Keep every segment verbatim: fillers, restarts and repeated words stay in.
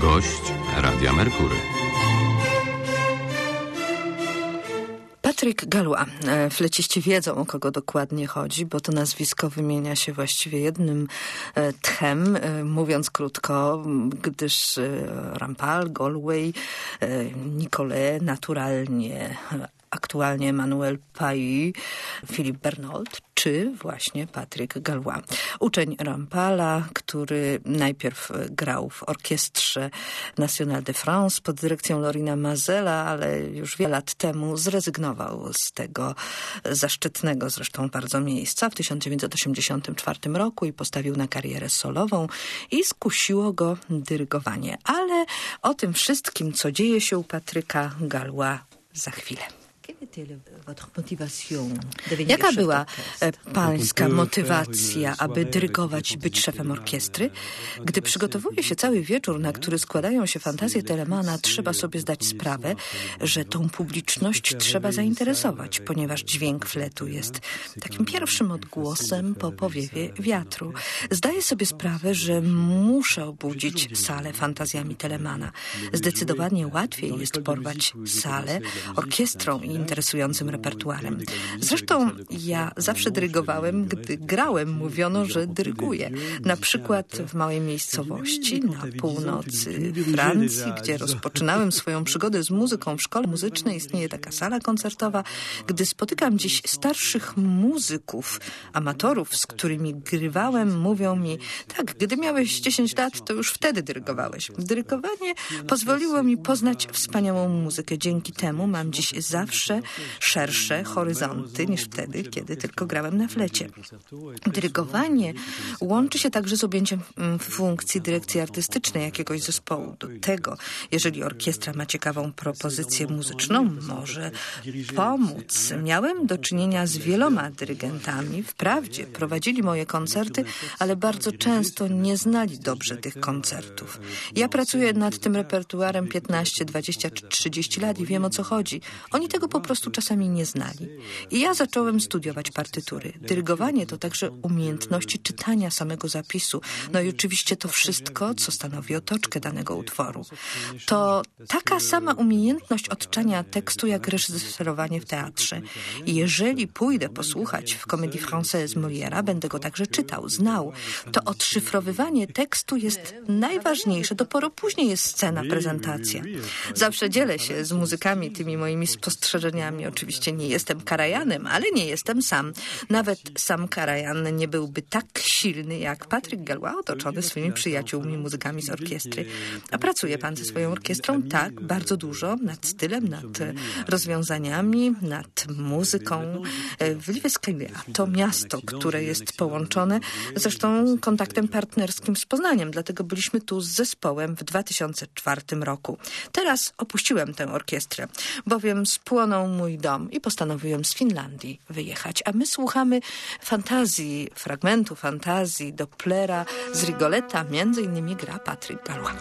Gość Radia Merkury. Patrick Galois. Fleciści wiedzą, o kogo dokładnie chodzi, bo to nazwisko wymienia się właściwie jednym tchem, mówiąc krótko, gdyż Rampal, Galway, Nicolet, naturalnie aktualnie Emmanuel Pailly, Philippe Bernold, czy właśnie Patrick Galois. Uczeń Rampala, który najpierw grał w orkiestrze Nationale de France pod dyrekcją Lorina Mazela, ale już wiele lat temu zrezygnował z tego zaszczytnego zresztą bardzo miejsca w tysiąc dziewięćset osiemdziesiątym czwartym roku i postawił na karierę solową i skusiło go dyrygowanie. Ale o tym wszystkim, co dzieje się u Patryka Galois za chwilę. Jaka była pańska motywacja, aby dyrygować i być szefem orkiestry? Gdy przygotowuje się cały wieczór, na który składają się fantazje Telemana, trzeba sobie zdać sprawę, że tą publiczność trzeba zainteresować, ponieważ dźwięk fletu jest takim pierwszym odgłosem po powiewie wiatru. Zdaję sobie sprawę, że muszę obudzić salę fantazjami Telemana. Zdecydowanie łatwiej jest porwać salę orkiestrą i interesującym repertuarem. Zresztą ja zawsze dyrygowałem, gdy grałem, mówiono, że dyryguję. Na przykład w małej miejscowości na północy Francji, gdzie rozpoczynałem swoją przygodę z muzyką w szkole muzycznej, istnieje taka sala koncertowa. Gdy spotykam dziś starszych muzyków, amatorów, z którymi grywałem, mówią mi, tak, gdy miałeś dziesięć lat, to już wtedy dyrygowałeś. Dyrygowanie pozwoliło mi poznać wspaniałą muzykę. Dzięki temu mam dziś zawsze szersze horyzonty niż wtedy, kiedy tylko grałem na flecie. Dyrygowanie łączy się także z objęciem funkcji dyrekcji artystycznej jakiegoś zespołu. Do tego, jeżeli orkiestra ma ciekawą propozycję muzyczną, może pomóc. Miałem do czynienia z wieloma dyrygentami. Wprawdzie prowadzili moje koncerty, ale bardzo często nie znali dobrze tych koncertów. Ja pracuję nad tym repertuarem piętnaście, dwadzieścia czy trzydzieści lat i wiem, o co chodzi. Oni tego po prostu czasami nie znali. I ja zacząłem studiować partytury. Dyrygowanie to także umiejętności czytania samego zapisu. No i oczywiście to wszystko, co stanowi otoczkę danego utworu. To taka sama umiejętność odczytania tekstu, jak reżyserowanie w teatrze. I jeżeli pójdę posłuchać w Comédie Française Molière'a, będę go także czytał, znał. To odszyfrowywanie tekstu jest najważniejsze. Dopiero później jest scena, prezentacja. Zawsze dzielę się z muzykami tymi moimi spostrzeżeniami. Oczywiście nie jestem Karajanem, ale nie jestem sam. Nawet sam Karajan nie byłby tak silny jak Patrick Galois, otoczony swoimi przyjaciółmi, muzykami z orkiestry. A pracuje pan ze swoją orkiestrą? Tak, bardzo dużo. Nad stylem, nad rozwiązaniami, nad muzyką. W Liweskelia to miasto, które jest połączone zresztą kontaktem partnerskim z Poznaniem. Dlatego byliśmy tu z zespołem w dwa tysiące czwartym roku. Teraz opuściłem tę orkiestrę, bowiem spłonął mój dom i postanowiłem z Finlandii wyjechać. A my słuchamy fantazji, fragmentu fantazji Dopplera z Rigoletta. Między innymi gra Patrick Galois.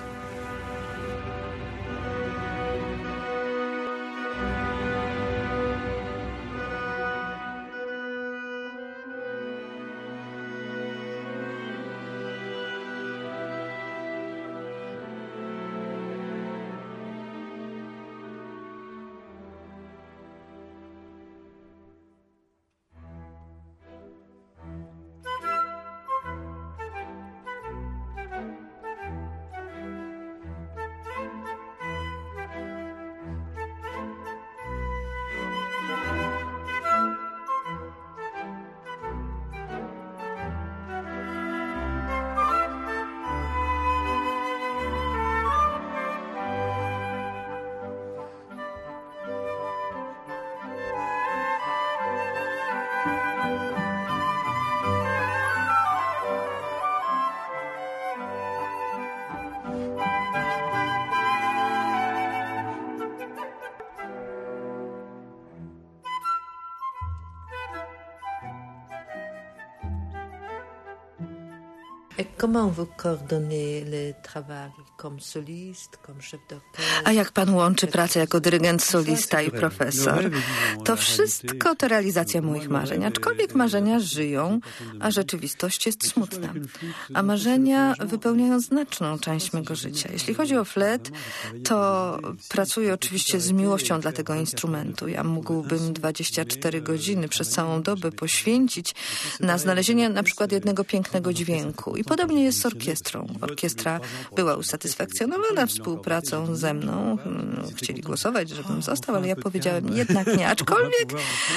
Et comment vous coordonnez le travail A jak pan łączy pracę jako dyrygent solista i profesor? To wszystko to realizacja moich marzeń, aczkolwiek marzenia żyją, a rzeczywistość jest smutna. A marzenia wypełniają znaczną część mego życia. Jeśli chodzi o flet, to pracuję oczywiście z miłością dla tego instrumentu. Ja mógłbym dwadzieścia cztery godziny przez całą dobę poświęcić na znalezienie na przykład jednego pięknego dźwięku. I podobnie jest z orkiestrą. Orkiestra była usatysfakcjonowana współpracą ze mną. Chcieli głosować, żebym został, ale ja powiedziałem jednak nie. Aczkolwiek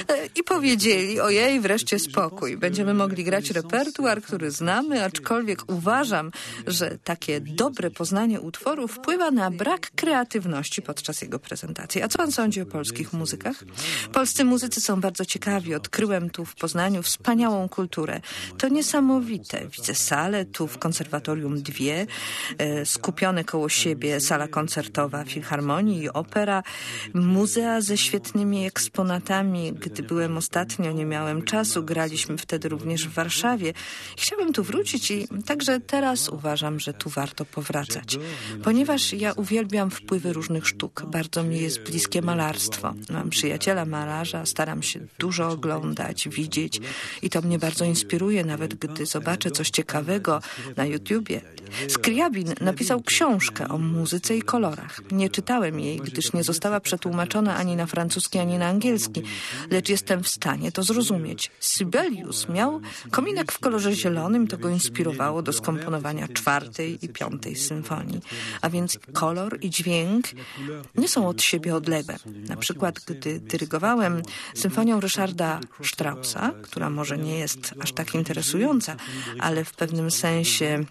i powiedzieli, ojej, wreszcie spokój. Będziemy mogli grać repertuar, który znamy, aczkolwiek uważam, że takie dobre poznanie utworu wpływa na brak kreatywności podczas jego prezentacji. A co pan sądzi o polskich muzykach? Polscy muzycy są bardzo ciekawi. Odkryłem tu w Poznaniu wspaniałą kulturę. To niesamowite. Widzę salę, tu w konserwatorium dwie, e, skupione koło siebie sala koncertowa Filharmonii i opera, muzea ze świetnymi eksponatami. Gdy byłem ostatnio, nie miałem czasu, graliśmy wtedy również w Warszawie. Chciałem tu wrócić i także teraz uważam, że tu warto powracać. Ponieważ ja uwielbiam wpływy różnych sztuk. Bardzo mi jest bliskie malarstwo. Mam przyjaciela malarza, staram się dużo oglądać, widzieć i to mnie bardzo inspiruje, nawet gdy zobaczę coś ciekawego na YouTubie. Skriabin napisał książkę o muzyce i kolorach. Nie czytałem jej, gdyż nie została przetłumaczona ani na francuski, ani na angielski, lecz jestem w stanie to zrozumieć. Sibelius miał kominek w kolorze zielonym, to go inspirowało do skomponowania czwartej i piątej symfonii. A więc kolor i dźwięk nie są od siebie odległe. Na przykład, gdy dyrygowałem symfonią Ryszarda Straussa, która może nie jest aż tak interesująca, ale w pewnym sensie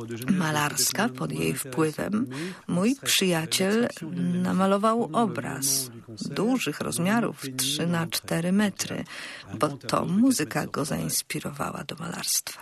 malarska pod jej wpływem, mój przyjaciel namalował obraz dużych rozmiarów, trzy na cztery metry, bo to muzyka go zainspirowała do malarstwa.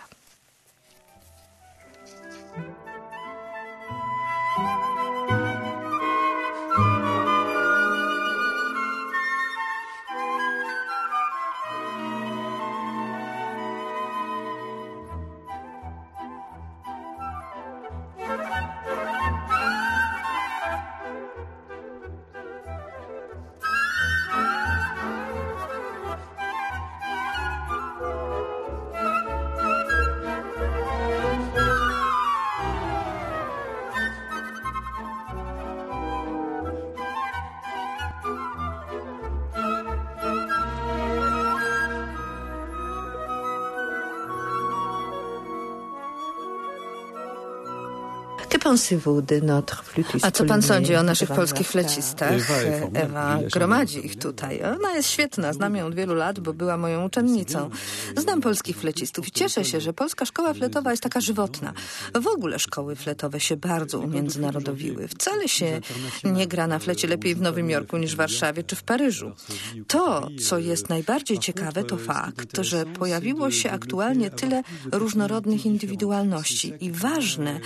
A co pan sądzi o naszych polskich flecistach? Ewa gromadzi ich tutaj. Ona jest świetna, znam ją od wielu lat, bo była moją uczennicą. Znam polskich flecistów i cieszę się, że polska szkoła fletowa jest taka żywotna. W ogóle szkoły fletowe się bardzo umiędzynarodowiły. Wcale się nie gra na flecie lepiej w Nowym Jorku niż w Warszawie czy w Paryżu. To, co jest najbardziej ciekawe, to fakt, że pojawiło się aktualnie tyle różnorodnych indywidualności i ważne,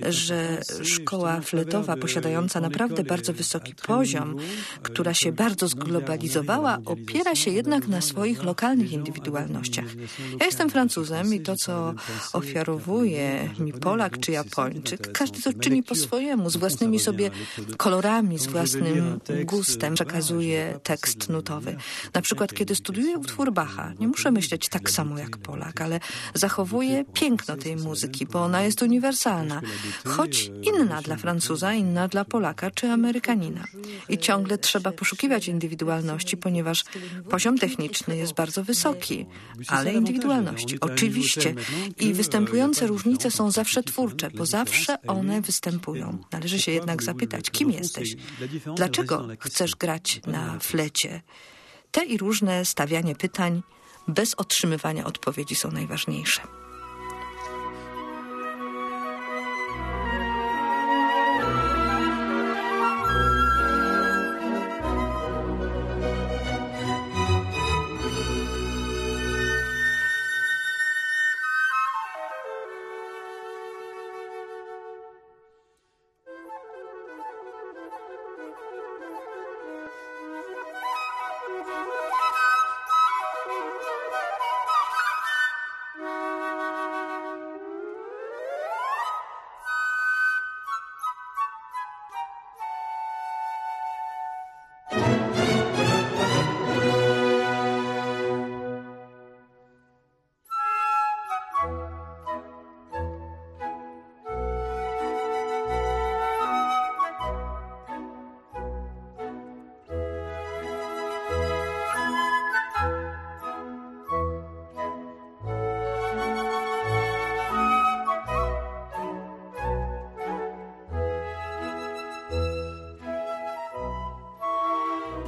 że szkoła fletowa posiadająca naprawdę bardzo wysoki poziom, która się bardzo zglobalizowała, opiera się jednak na swoich lokalnych indywidualnościach. Ja jestem Francuzem i to, co ofiarowuje mi Polak czy Japończyk, każdy to czyni po swojemu, z własnymi sobie kolorami, z własnym gustem przekazuje tekst nutowy. Na przykład, kiedy studiuję utwór Bacha, nie muszę myśleć tak samo jak Polak, ale zachowuję piękno tej muzyki, bo ona jest uniwersalna, choć inna dla Francuza, inna dla Polaka czy Amerykanina. I ciągle trzeba poszukiwać indywidualności, ponieważ poziom techniczny jest bardzo wysoki, ale indywidualności oczywiście. I występujące różnice są zawsze twórcze, bo zawsze one występują. Należy się jednak zapytać, kim jesteś? Dlaczego chcesz grać na flecie? Te i różne stawianie pytań bez otrzymywania odpowiedzi są najważniejsze.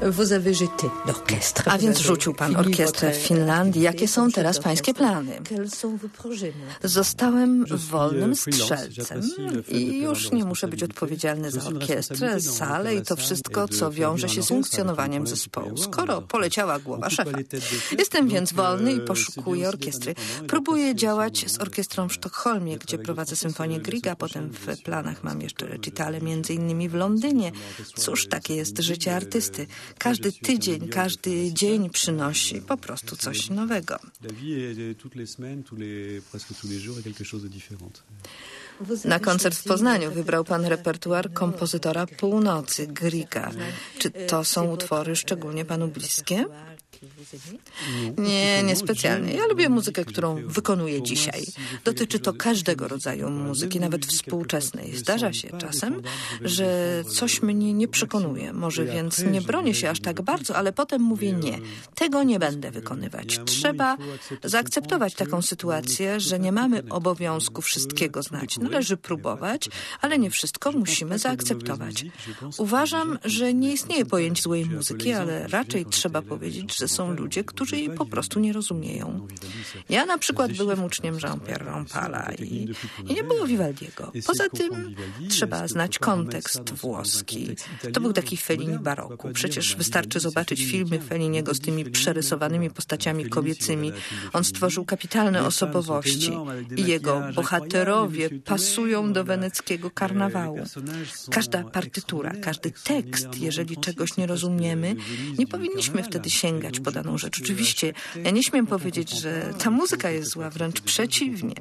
A więc rzucił pan orkiestrę w Finlandii. Jakie są teraz pańskie plany? Zostałem wolnym strzelcem i już nie muszę być odpowiedzialny za orkiestrę, salę i to wszystko, co wiąże się z funkcjonowaniem zespołu, skoro poleciała głowa szefa. Jestem więc wolny i poszukuję orkiestry. Próbuję działać z orkiestrą w Sztokholmie, gdzie prowadzę symfonię Grieга. Potem w planach mam jeszcze recitale, między innymi w Londynie. Cóż, takie jest życie artysty. Każdy tydzień, każdy dzień przynosi po prostu coś nowego. Na koncert w Poznaniu wybrał pan repertuar kompozytora Północy, Griega. Czy to są utwory szczególnie panu bliskie? Nie, niespecjalnie. Ja lubię muzykę, którą wykonuję dzisiaj. Dotyczy to każdego rodzaju muzyki, nawet współczesnej. Zdarza się czasem, że coś mnie nie przekonuje. Może więc nie bronię się aż tak bardzo, ale potem mówię nie. Tego nie będę wykonywać. Trzeba zaakceptować taką sytuację, że nie mamy obowiązku wszystkiego znać. Należy próbować, ale nie wszystko musimy zaakceptować. Uważam, że nie istnieje pojęcie złej muzyki, ale raczej trzeba powiedzieć, że są ludzie, którzy jej po prostu nie rozumieją. Ja na przykład byłem uczniem Jean-Pierre Rampala i, i nie było Vivaldiego. Poza tym trzeba znać kontekst włoski. To był taki Fellini baroku. Przecież wystarczy zobaczyć filmy Felliniego z tymi przerysowanymi postaciami kobiecymi. On stworzył kapitalne osobowości i jego bohaterowie pasują do weneckiego karnawału. Każda partytura, każdy tekst, jeżeli czegoś nie rozumiemy, nie powinniśmy wtedy sięgać po daną rzecz. Oczywiście ja nie śmiem powiedzieć, że ta muzyka jest zła, wręcz przeciwnie.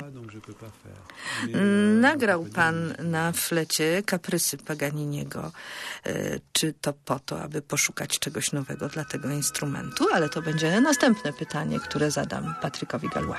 Nagrał pan na flecie kaprysy Paganiniego. Czy to po to, aby poszukać czegoś nowego dla tego instrumentu? Ale to będzie następne pytanie, które zadam Patrykowi Galois.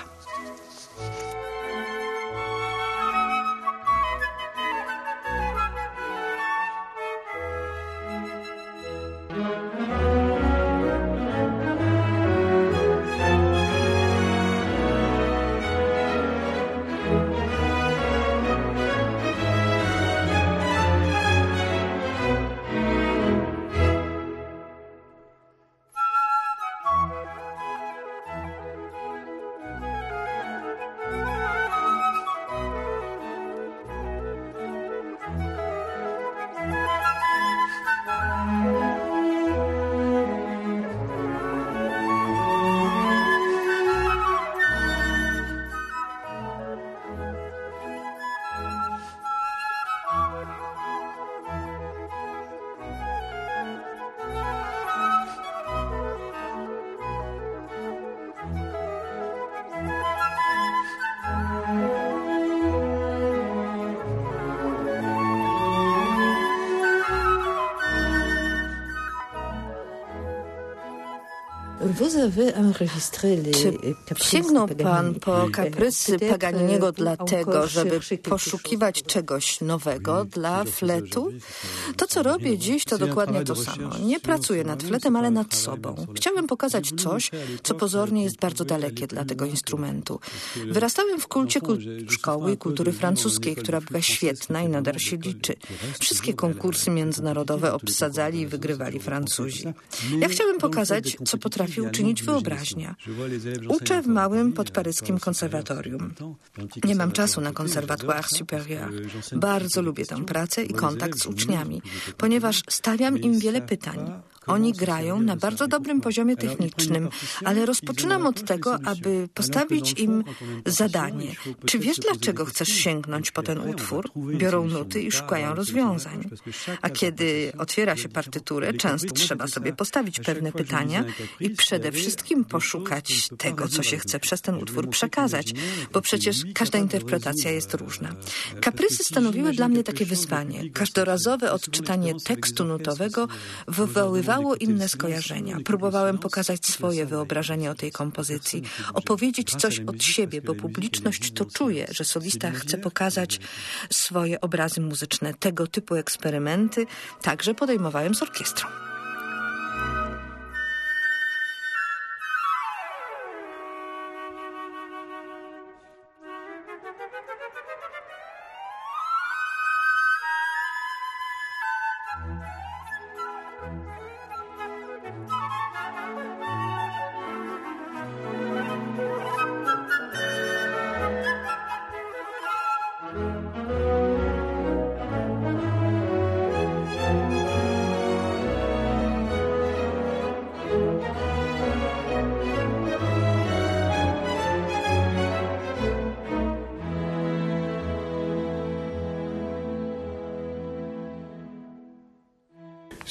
Czy sięgnął pan po kaprysy Paganiniego dlatego, żeby poszukiwać czegoś nowego dla fletu? To, co robię dziś, to dokładnie to samo. Nie pracuję nad fletem, ale nad sobą. Chciałem pokazać coś, co pozornie jest bardzo dalekie dla tego instrumentu. Wyrastałem w kulcie kul- szkoły i kultury francuskiej, która była świetna i nadal się liczy. Wszystkie konkursy międzynarodowe obsadzali i wygrywali Francuzi. Ja chciałem pokazać, co potrafi uczynić wyobraźnia. Uczę w małym podparyskim konserwatorium. Nie mam czasu na Conservatoire Supérieur. Bardzo lubię tę pracę i kontakt z uczniami, ponieważ stawiam im wiele pytań. Oni grają na bardzo dobrym poziomie technicznym, ale rozpoczynam od tego, aby postawić im zadanie. Czy wiesz, dlaczego chcesz sięgnąć po ten utwór? Biorą nuty i szukają rozwiązań. A kiedy otwiera się partyturę, często trzeba sobie postawić pewne pytania i przede wszystkim poszukać tego, co się chce przez ten utwór przekazać, bo przecież każda interpretacja jest różna. Kaprysy stanowiły dla mnie takie wyzwanie. Każdorazowe odczytanie tekstu nutowego wywoływało inne skojarzenia. Próbowałem pokazać swoje wyobrażenie o tej kompozycji, opowiedzieć coś od siebie, bo publiczność to czuje, że solista chce pokazać swoje obrazy muzyczne. Tego typu eksperymenty także podejmowałem z orkiestrą.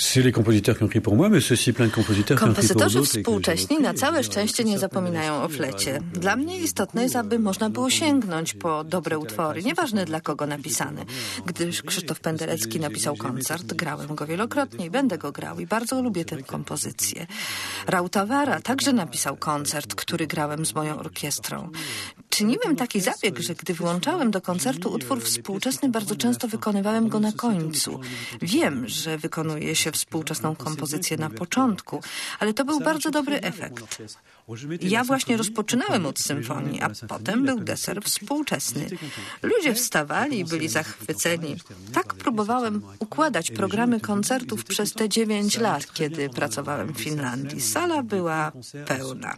Kompozytorzy współcześni na całe szczęście nie zapominają o flecie. Dla mnie istotne jest, aby można było sięgnąć po dobre utwory, nieważne dla kogo napisane. Gdyż Krzysztof Penderecki napisał koncert, grałem go wielokrotnie i będę go grał i bardzo lubię tę kompozycję. Rautavaara także napisał koncert, który grałem z moją orkiestrą. Czyniłem taki zabieg, że gdy włączałem do koncertu utwór współczesny, bardzo często wykonywałem go na końcu. Wiem, że wykonuje się współczesną kompozycję na początku, ale to był bardzo dobry efekt. Ja właśnie rozpoczynałem od symfonii, a potem był deser współczesny. Ludzie wstawali i byli zachwyceni. Tak próbowałem układać programy koncertów przez te dziewięć lat, kiedy pracowałem w Finlandii. Sala była pełna.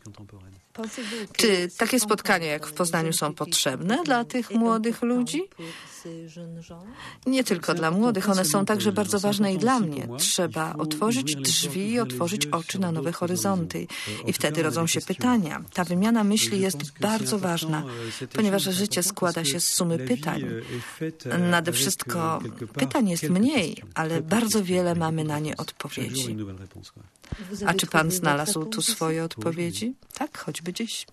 Czy takie spotkania jak w Poznaniu są potrzebne dla tych młodych ludzi? Nie tylko dla młodych, one są także bardzo ważne i dla mnie. Trzeba otworzyć drzwi i otworzyć oczy na nowe horyzonty. I wtedy rodzą się pytania. Ta wymiana myśli jest bardzo ważna, ponieważ życie składa się z sumy pytań. Nade wszystko pytań jest mniej, ale bardzo wiele mamy na nie odpowiedzi. A czy pan znalazł tu swoje odpowiedzi? Tak, choćby dziś.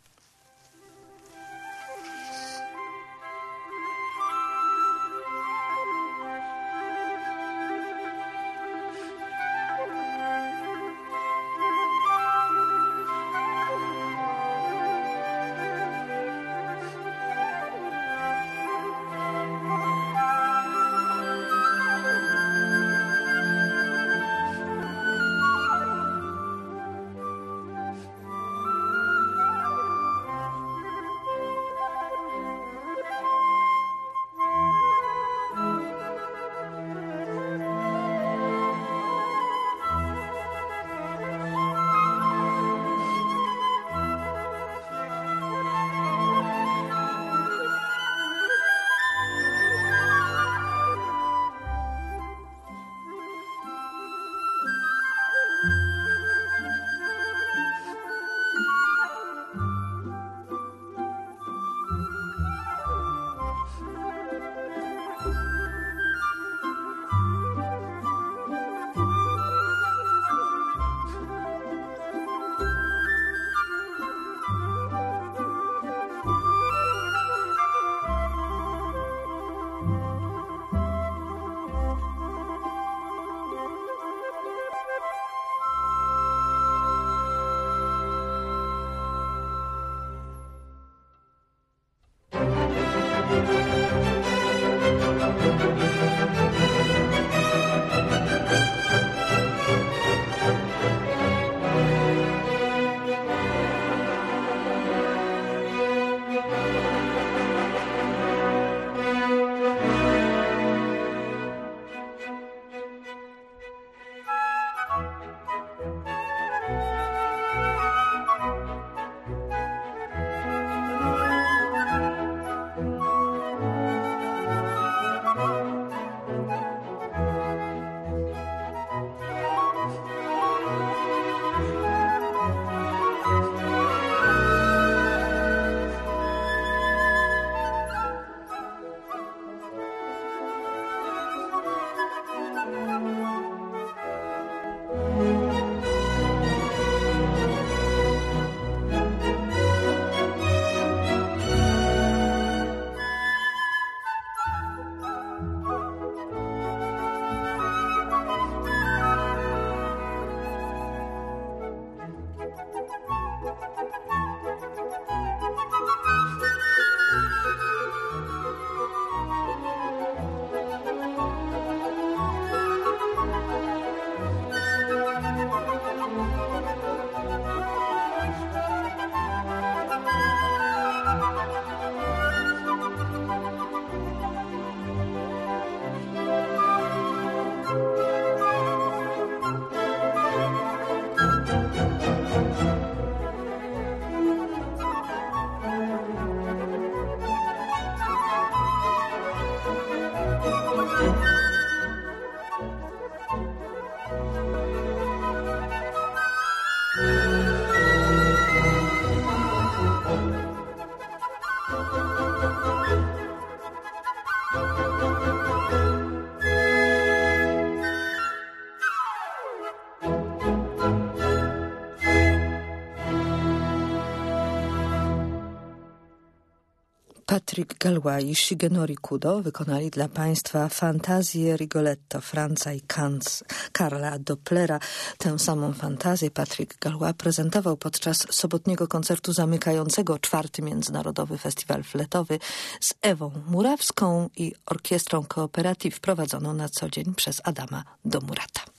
Patrick Galois i Shigenori Kudo wykonali dla Państwa fantazję Rigoletto Franza i Kanz, Karla Dopplera. Tę samą fantazję Patrick Galois prezentował podczas sobotniego koncertu zamykającego czwarty Międzynarodowy Festiwal Fletowy z Ewą Murawską i orkiestrą Cooperative prowadzoną na co dzień przez Adama Domurata.